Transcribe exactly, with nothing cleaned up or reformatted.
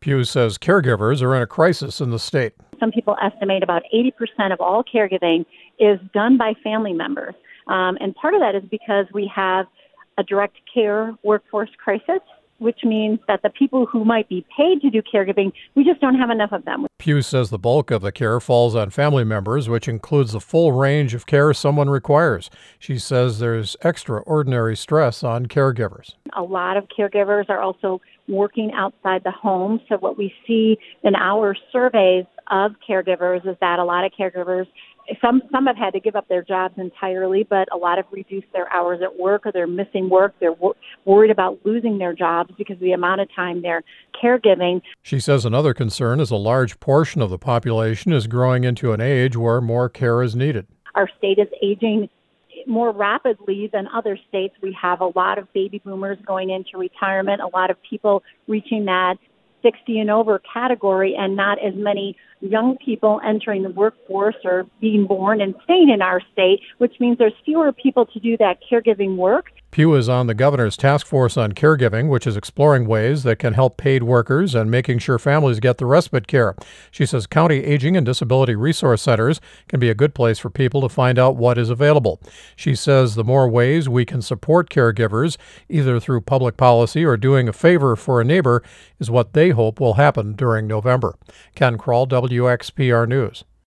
Pew says caregivers are in a crisis in the state. Some people estimate about eighty percent of all caregiving is done by family members. Um, and part of that is because we have a direct care workforce crisis, which means that the people who might be paid to do caregiving, we just don't have enough of them. Pew says the bulk of the care falls on family members, which includes the full range of care someone requires. She says there's extraordinary stress on caregivers. A lot of caregivers are also working outside the home. So what we see in our surveys of caregivers is that a lot of caregivers, some some have had to give up their jobs entirely, but a lot have reduced their hours at work, or they're missing work. They're wor- worried about losing their jobs because of the amount of time they're caregiving. She says another concern is a large portion of the population is growing into an age where more care is needed. Our state is aging more rapidly than other states. We have a lot of baby boomers going into retirement, a lot of people reaching that sixty and over category, and not as many young people entering the workforce or being born and staying in our state, which means there's fewer people to do that caregiving work. Pew is on the governor's task force on caregiving, which is exploring ways that can help paid workers and making sure families get the respite care. She says county aging and disability resource centers can be a good place for people to find out what is available. She says the more ways we can support caregivers, either through public policy or doing a favor for a neighbor, is what they hope will happen during November. Ken Kroll, W X P R News.